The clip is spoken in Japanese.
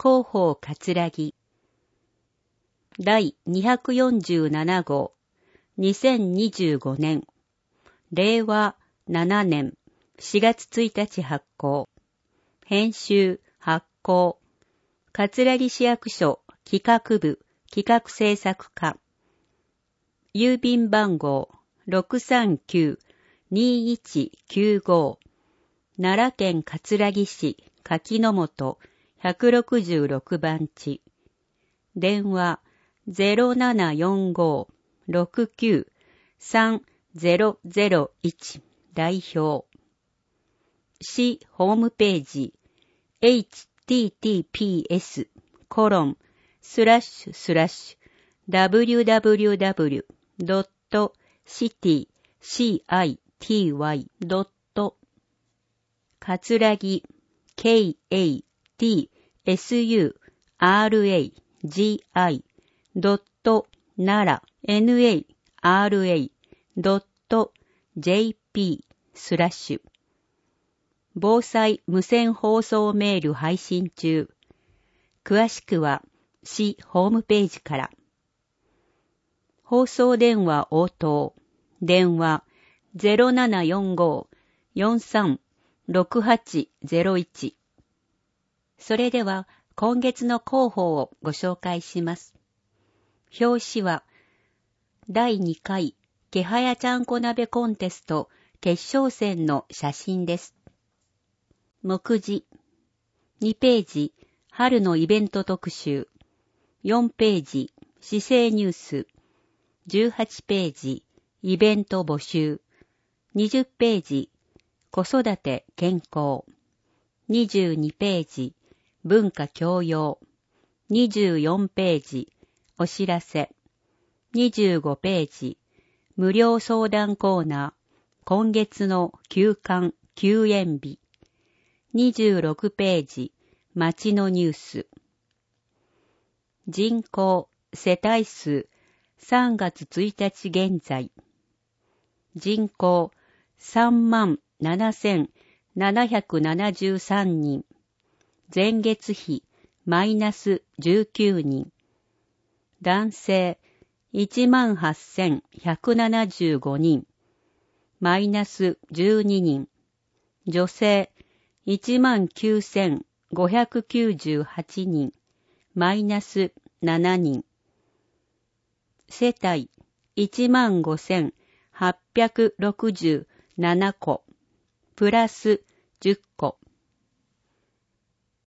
広報葛城第247号2025年令和7年4月1日発行編集発行葛城市役所企画部企画制作課郵便番号 639-2195 奈良県葛城市柿の本166番地電話 0745-69-3001 代表市ホームページ https://www.city.葛城 KATSURA.nara.jp/ 防災無線放送メール配信中。詳しくは市ホームページから。放送電話応答。電話 0745-436801。それでは今月の広報をご紹介します。表紙は第2回気早ちゃんこ鍋コンテスト決勝戦の写真です。目次2ページ春のイベント特集4ページ市政ニュース18ページイベント募集20ページ子育て健康22ページ文化教養24ページお知らせ25ページ無料相談コーナー今月の休館休園日26ページ町のニュース人口世帯数3月1日現在人口37,773 人前月比マイナス19人男性 18,175 人マイナス12人女性 19,598 人マイナス7人世帯 15,867 戸プラス10戸